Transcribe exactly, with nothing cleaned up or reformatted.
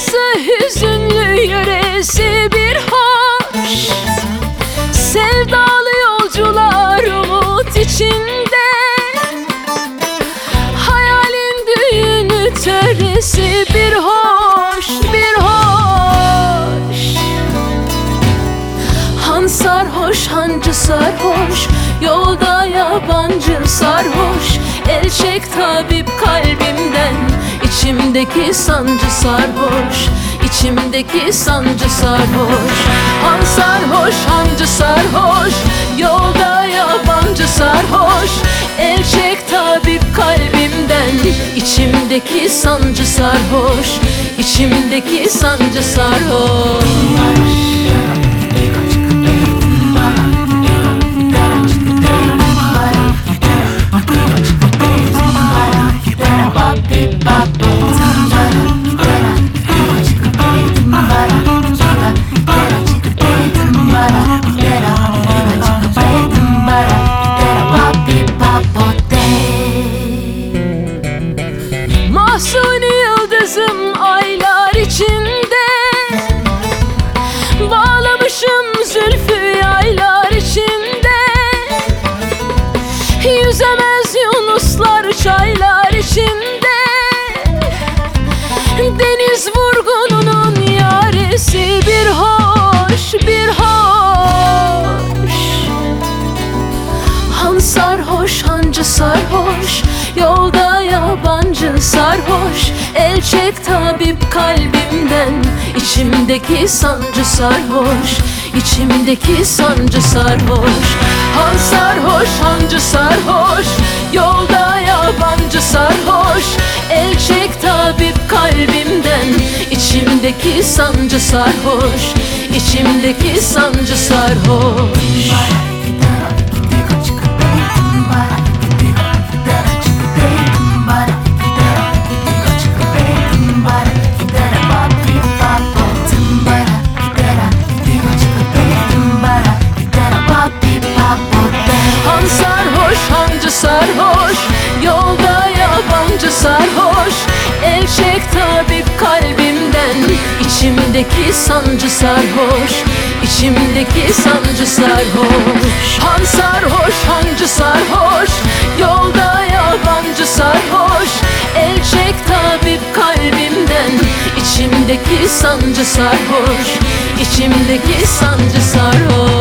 Acısı hüzünlü yöresi bir hoş. Sevdalı yolcular umut içinde, hayalin düğünü töresi bir hoş, bir hoş. Han sarhoş, hancı sarhoş, yolda yabancı sarhoş. El çek tabip kalbimden, İçimdeki sancı sarhoş, içimdeki sancı sarhoş. Han sarhoş, hancı sarhoş, yolda yabancı sarhoş. El çek tabip kalbimden, İçimdeki sancı sarhoş, içimdeki sancı sarhoş. Mahzuni yıldızım aylar içinde, bağlamışım zülfü yaylar içinde. Yüzemez yunuslar çaylar içinde, deniz vurgununun yaresi bir hoş, bir hoş. Han sarhoş, hancı sarhoş, yolda yabancı sarhoş. El çek tabip kalbimden, İçimdeki sancı sarhoş, içimdeki sancı sarhoş. Han sarhoş, hancı sarhoş, yolda yabancı sarhoş. El çek tabip kalbimden, İçimdeki sancı sarhoş, içimdeki sancı sarhoş. Han sarhoş, hancı sarhoş, yolda yabancı sarhoş. El çek tabip kalbimden, İçimdeki sancı sarhoş, içimdeki sancı sarhoş. Han sarhoş, hancı sarhoş, yolda yabancı sarhoş. El çek tabip kalbimden, İçimdeki sancı sarhoş, içimdeki sancı sarhoş.